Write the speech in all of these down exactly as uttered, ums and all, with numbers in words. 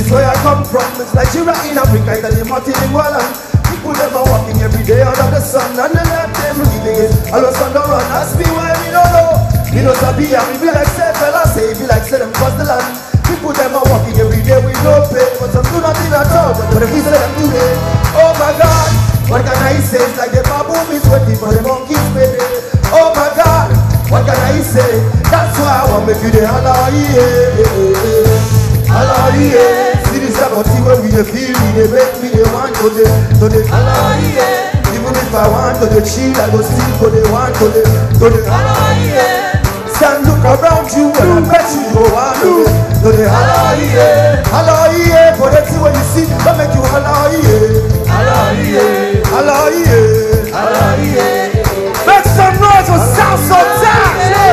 is where I come from. It's Nigeria in Africa, it's the multilingual land. People them are walking every day under the sun, and the left them reading it. All of a sudden run, ask me why we don't know. We don't sabi, and we be like say, fella say, be like say them cross the land. People them are walking every day with no pay, but some do nothing at all. But if we say them do it, oh my God, what can I say? It's like the baboon is waiting for the monkeys, baby. Oh my God, what can I say? That's why I want to make you the holla, yeah, holla, yeah. See this about you when we feel me, they make me the one to the, to the holla, yeah. Even if I want to the chill, I go still to the one to the, to the holla, yeah. Stand look around you and I bet you go on to the, to the holla, yeah. Holla, yeah. For that's what you see, that make you holla, yeah. Holla, yeah. Holla, yeah. Holla, yeah. Make some noise for South Sultan.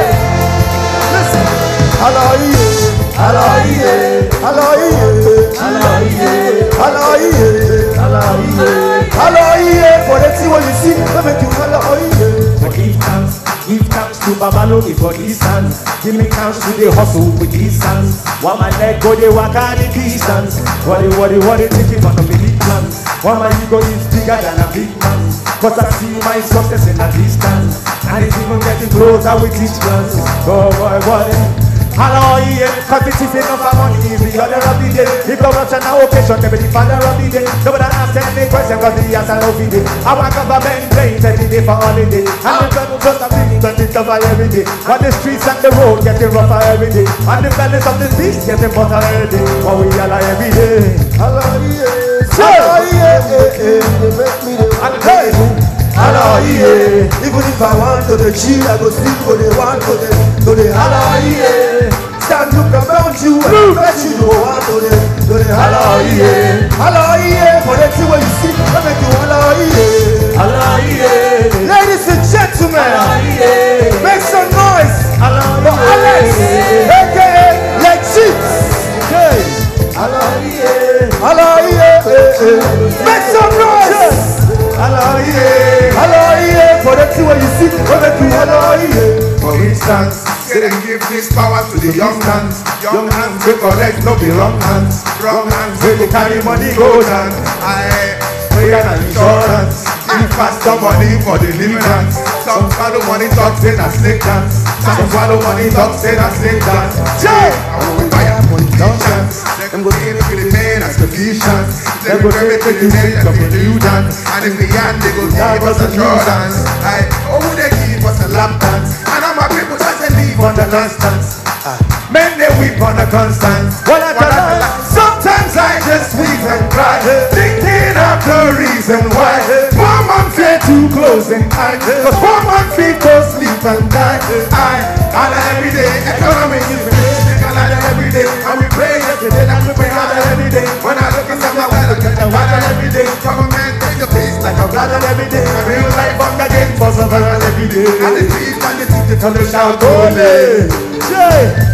Listen. Holla, yeah. Holla, yeah. Holla, yeah. Holla, yeah. Holla, yeah. Holla, yeah. Holla, yeah. For that's what you see, that make you holla, yeah. But give thanks, give thanks to Babalogi for these hands. Give me thanks to the hustle with these hands. While my leg go, they walk on the distance. What they, what they, what they thinking for the big plans. While my ego is bigger than a big man. Cause I see my success in a distance. And it's even getting closer with each glance. Oh boy, boy. Hello, yeah, cause it's enough for money is the other of the day. If corruption and occasion, they be the father of the day. Nobody ask any question cause the answer of the day. I want government planes every day for holiday. And the people just a feeling that it's tougher every day. On the streets and the road getting rougher every day. On the bellies of the beast getting butter every day. But we yell every day. Hello, yeah, hello, yeah, yeah, they make me the one. Hey, hello, yeah. Even if I want to the chill, I go sleep for the one to the, to the hello, yeah. Stand look around you and I bet you go on to the, to the hello, yeah. Hello, yeah. For that's what you see, I make you hello, yeah. Hello, yeah. Ladies and gentlemen, hello, yeah. Make some noise hello, for Alex, yeah. aka Legit. Okay. Hello, yeah. Hello, yeah. Make some noise. Hello, yeah. Hello, yeah. For that's what you see, I make you hello, yeah. For instance, say them give this power to the young hands. Young hands we collect, no be wrong hands. Wrong hands we go carry money go down. I prayer and insurance. Give faster money for the deliverance. Some swallow money talk say that snake dance. Some swallow money talk say that snake dance. Jay, I will fire politicians. Them go in for the men as conditions. Them go everything you say as illusions. And in the end they go give us a Jordans. I oh they give us a lap dance. And all my people just live on the constants. Uh, men they weep on the constants. What I tell sometimes I just weep and cry, thinking of the reason why. Poor man fear too close in time, cause poor man fear go sleep and die. I, I every day, economy is basic, I like every day. And we pray yesterday, and we pray harder every day. When I look inside my life, I get a water every day. Government take the peace like a brother every day. I real life on the game for survival every day. And the trees and the teeth, they tell me shout, Ole! Jay!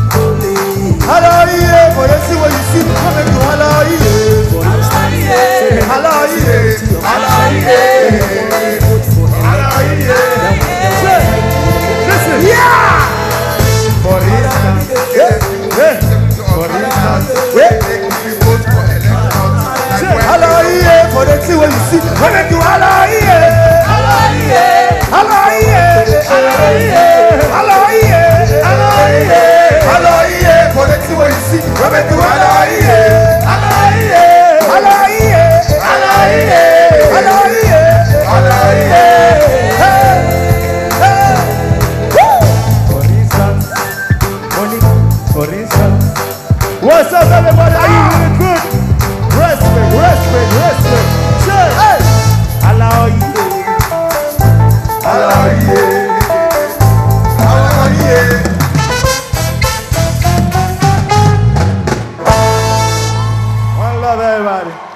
Hello, yeah, for you see what you see, come and do hello, yeah. Hello, yeah. Hello, yeah. Hello, yeah. Listen, yeah. For instance, yeah, yeah. For instance, yeah. We vote for elections. Hello, yeah, for you see what you see, come and do hello, yeah. Hello, yeah. Hello, yeah. Hello, yeah. Hello, yeah. Hello, yeah. Hello, yeah. For you see what you see, come and do hello, yeah. Hello, yeah. Hello, yeah. Hello, yeah. Hello, yeah. Hello, yeah. Hey, hey. Woo. For instance, money, for instance. What's up, everybody? Are you doing good? Respect, respect, respect. Sure. Hey. Allow you. Hello, yeah. Hello, yeah. One love, everybody.